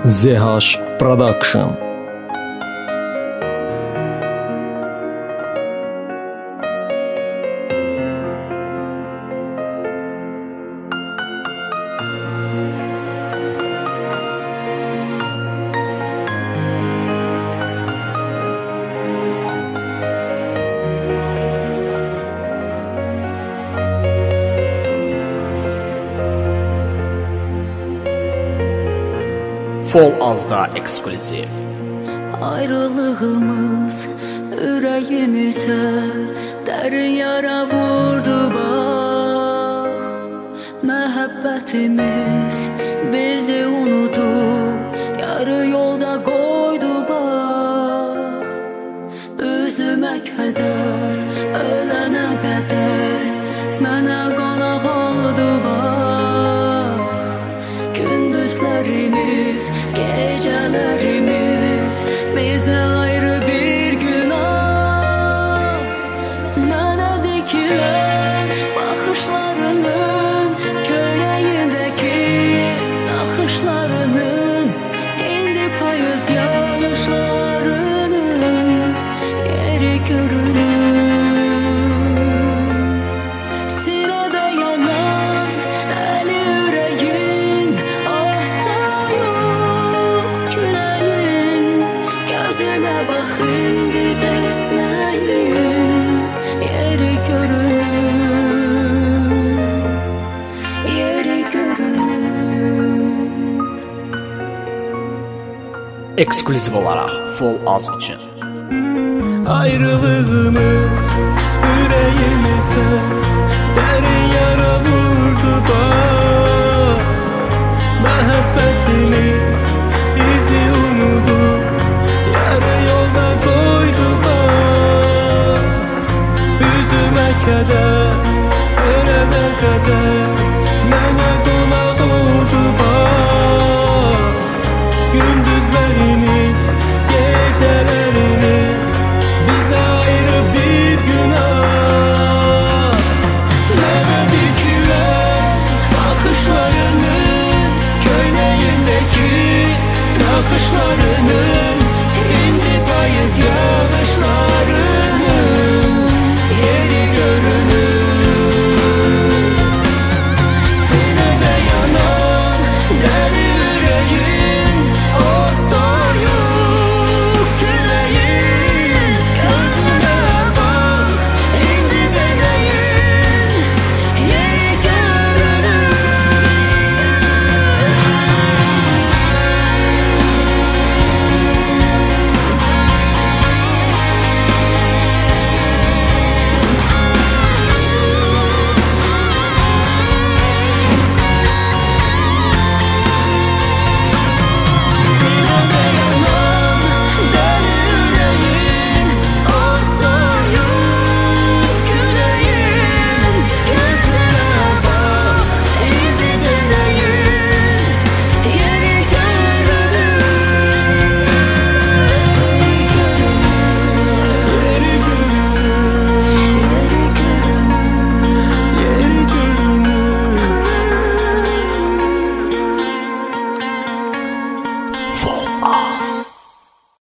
ZH Production. Fol Azda ekskluziv. Ayrılığımız yüreğimize derin yara vurdu bak. Məhəbbətimiz bizi unudub yarı yolda qoydu bak. Üzümə kədər ölənə qədər mənə qonaq oldu bak. Gündüzlərimiz, gecelerimiz bize ayrı bir günah. Mənə dikilen bakışlarının köynəyindəki naxışlarının indi payız yağışlarının yeri görünür. Sinədə yanan dəli ürəyin, ah soyuq küləyin, gözümə bax indi dəynəyin yeri görünür, yeri görünür. Ekskluziv olaraq Fol Az üçün. Ayrılığımız yüreğimize derin yara vurdu bak. Məhəbbətimiz